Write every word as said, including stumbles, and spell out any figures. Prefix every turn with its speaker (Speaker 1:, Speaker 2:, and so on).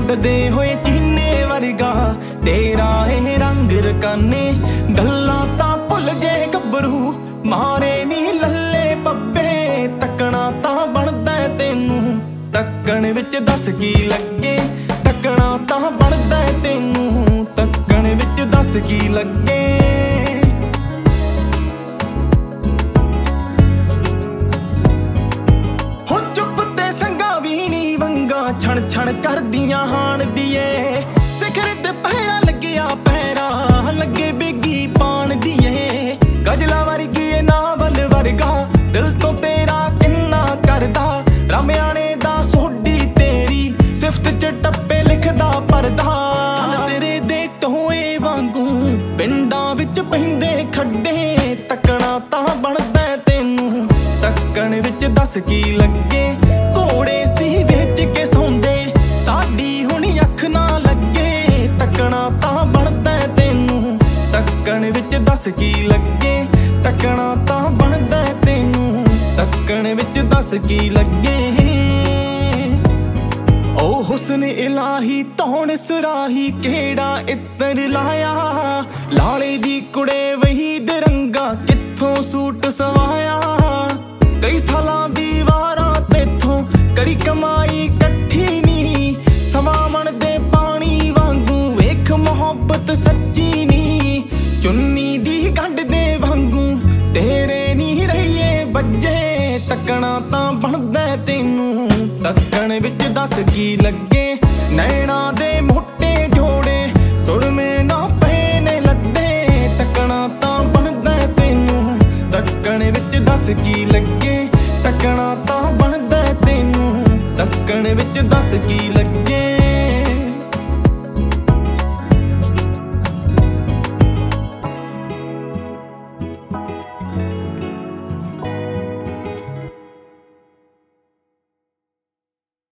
Speaker 1: ਉੱਡਦੇ ਹੋਏ ਚੀਨੇ ਵਰਗਾ ਤੇਰਾ ਇਹ ਰੰਗ ਰਕਾਨੇ। ਗੱਲਾਂ ਤਾਂ ਭੁੱਲ ਜੇ ਗੱਭਰੂ ਮਾਰੇ ਨੀ ਲੱਲੇ ਪੱਪੇ, ਤੱਕਣਾ ਤਾਂ ਬਣਦਾ ਤੈਨੂੰ ਤੱਕਣ ਵਿੱਚ ਦੱਸ ਕੀ ਲੱਗੇ। ਤੱਕਣਾ ਤਾਂ ਬਣਦਾ ਤੈਨੂੰ ਤੱਕਣ ਵਿੱਚ ਦੱਸ ਕੀ ਲੱਗੇ। ਹੋ ਚੁੱਪ ਤੇ ਸੰਗਾ ਵੀ ਨੀ ਵੰਗਾ ਛਣ ਛਣ ਕਰਦੀਆਂ ਹਾਣ ਦੀਏ। ਸਿਖਰ ਤੇ ਪਹਿਰਾ ਲੱਗਿਆ ਪਹਿਰਾ ਲੱਗੇ ਬੇਗੀ ਪਾਣ ਦੀਏ। ਗਜਲਾ ਵਰਗੀ ਏ ਨਾਵਲ ਵਰਗਾ ਦਿਲ ਤੋਂ ਤੇਰਾ ਕਿੰਨਾ ਕਰਦਾ। ਰਾਮਿਆਣੇ ਦਾ ਸੋਢੀ ਤੇਰੀ ਸਿਫਤ ਚ ਟੱਪੇ ਲਿਖਦਾ ਪਰਦਾ। ਚੱਲ ਤੇਰੇ ਦੇ ਟੋਏ ਵਾਂਗੂ ਪਿੰਡਾਂ ਵਿੱਚ ਪੈਂਦੇ ਖੱਡੇ, ਤੱਕਣਾ ਤਾਂ ਬਣਦਾ ਤੈਨੂੰ ਤੱਕਣ ਵਿੱਚ ਦੱਸ ਕੀ ਲੱਗੇ। ਘੋੜੇ ਸੀ ਵੇਚ ਕੇ ਸੌਂਦੇ ਸਾਡੀ ਹੁਣ ਅੱਖ ਨਾ ਲੱਗੇ, ਤੱਕਣਾ ਤਾਂ ਬਣਦਾ ਤੈਨੂੰ ਤੱਕਣ ਵਿੱਚ ਦੱਸ ਕੀ ਲੱਗੇ। ਤੱਕਣਾ ਤਾਂ ਬਣਦਾ ਤੈਨੂੰ ਤੱਕਣ ਵਿੱਚ ਦੱਸ ਕੀ ਲੱਗੇ। ਓ ਹੁਸਨ ਇਲਾਹੀ ਧੌਣ ਸਰਾਹੀ ਕਿਹੜਾ ਇਤਰ ਲਾਇਆ। ਲਾਲੇ ਦੀ ਕੁੜੇ ਵਹੀਦ ਰੰਗਾ ਕਿੱਥੋਂ ਸੂਟ ਸਵਾਇਆ। ਕਈ ਸਾਲਾਂ ਦੀ ਵਾਰਾਂ ਤੇਥੋਂ ਕਰੀ ਕਮਾਈ ਇਕੱਠੀ ਨੀ। ਸਵਾਵਣ ਦੇ ਪਾਣੀ ਵਾਂਗੂ ਵੇਖ ਮੁਹੱਬਤ ਸੱਚੀ ਨੀ। ਚੁੰਨੀ ਦੀ ਗੰਢ ਦੇ ਵਾਂਗੂ ਤੇਰੇ ਨੀ ਰਹੀਏ ਬੱਜੇ, ਤੱਕਣਾ ਤਾਂ ਬਣਦਾ ਤੈਨੂੰ ਤੱਕਣ ਵਿੱਚ ਦੱਸ ਕੀ ਲੱਗੇ। ਨੈਣਾ ਦੇ ਮੋਟੇ ਜੋੜੇ ਸੁਰਮੇ ਨਾ ਪਏ ਨੇ ਲੱਦੇ, ਤੱਕਣਾ ਤਾਂ ਬਣਦਾ ਤੈਨੂੰ ਤੱਕਣ ਵਿੱਚ ਦੱਸ ਕੀ ਲੱਗੇ। ਤੱਕਣਾ ਤਾਂ ਬਣਦਾ ਤੈਨੂੰ ਤੱਕਣ ਵਿੱਚ ਦੱਸ ਕੀ ਲੱਗੇ।